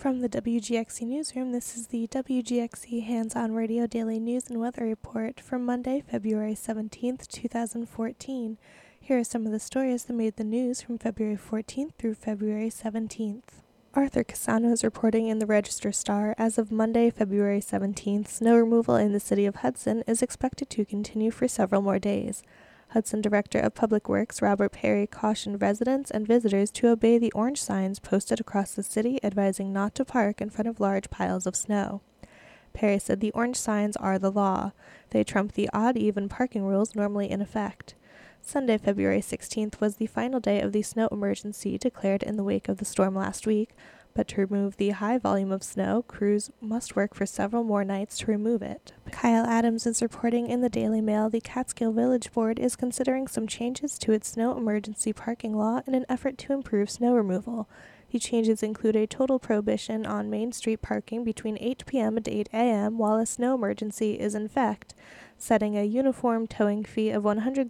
From the WGXC Newsroom, this is the WGXC Hands-On Radio Daily News and Weather Report for Monday, February 17th, 2014. Here are some of the stories that made the news from February 14th through February 17th. Arthur Cassano is reporting in the Register-Star. As of Monday, February 17th, snow removal in the city of Hudson is expected to continue for several more days. Hudson Director of Public Works Robert Perry cautioned residents and visitors to obey the orange signs posted across the city advising not to park in front of large piles of snow. Perry said the orange signs are the law. They trump the odd-even parking rules normally in effect. Sunday, February 16th was the final day of the snow emergency declared in the wake of the storm last week, but to remove the high volume of snow, crews must work for several more nights to remove it. Kyle Adams is reporting in the Daily Mail the Catskill Village Board is considering some changes to its snow emergency parking law in an effort to improve snow removal. The changes include a total prohibition on Main Street parking between 8 p.m. and 8 a.m. while a snow emergency is in effect, setting a uniform towing fee of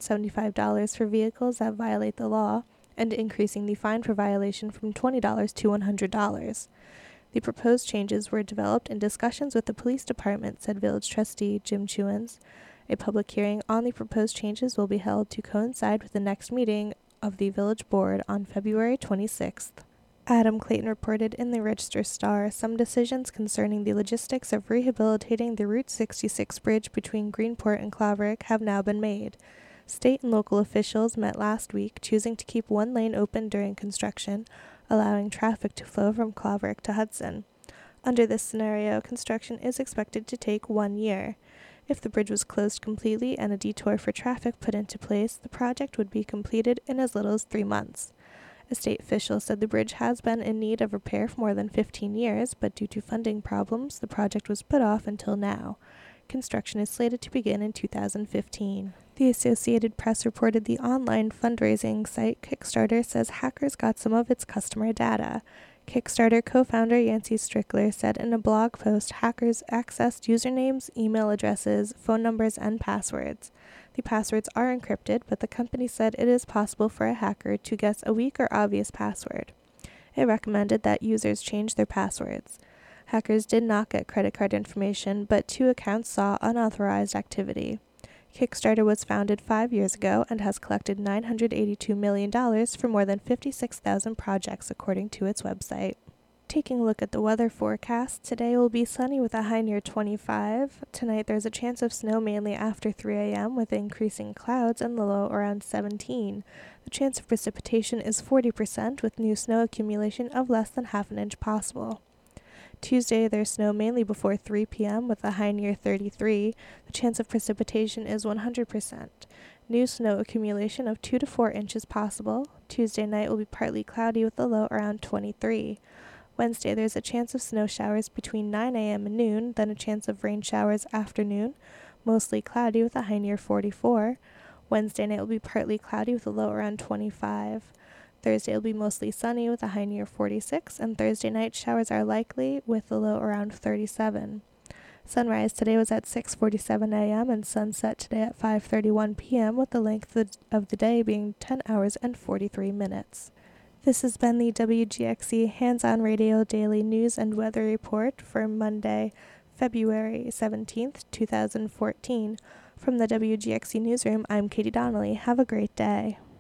$175 for vehicles that violate the law, and increasing the fine for violation from $20 to $100. The proposed changes were developed in discussions with the police department, said village trustee Jim Chewins. A public hearing on the proposed changes will be held to coincide with the next meeting of the village board on February 26th. Adam Clayton reported in the Register-Star some decisions concerning the logistics of rehabilitating the Route 66 bridge between Greenport and Claverick have now been made. State and local officials met last week, choosing to keep one lane open during construction, allowing traffic to flow from Claverick to Hudson. Under this scenario, construction is expected to take 1 year. If the bridge was closed completely and a detour for traffic put into place, the project would be completed in as little as 3 months. A state official said the bridge has been in need of repair for more than 15 years, but due to funding problems, the project was put off until now. Construction is slated to begin in 2015. The Associated Press reported the online fundraising site Kickstarter says hackers got some of its customer data. Kickstarter co-founder Yancey Strickler said in a blog post hackers accessed usernames, email addresses, phone numbers, and passwords. The passwords are encrypted, but the company said it is possible for a hacker to guess a weak or obvious password. It recommended that users change their passwords. Hackers did not get credit card information, but 2 accounts saw unauthorized activity. Kickstarter was founded 5 years ago and has collected $982 million for more than 56,000 projects, according to its website. Taking a look at the weather forecast, today will be sunny with a high near 25. Tonight there's a chance of snow mainly after 3 a.m. with increasing clouds and the low around 17. The chance of precipitation is 40% with new snow accumulation of less than half an inch possible. Tuesday, there's snow mainly before 3 p.m. with a high near 33. The chance of precipitation is 100%. New snow accumulation of 2 to 4 inches possible. Tuesday night will be partly cloudy with a low around 23. Wednesday, there's a chance of snow showers between 9 a.m. and noon, then a chance of rain showers afternoon. Mostly cloudy with a high near 44. Wednesday night will be partly cloudy with a low around 25. Thursday will be mostly sunny with a high near 46, and Thursday night showers are likely with a low around 37. Sunrise today was at 6:47 a.m. and sunset today at 5:31 p.m. with the length of the day being 10 hours and 43 minutes. This has been the WGXC Hands-On Radio Daily News and Weather Report for Monday, February 17th, 2014. From the WGXC Newsroom, I'm Katie Donnelly. Have a great day.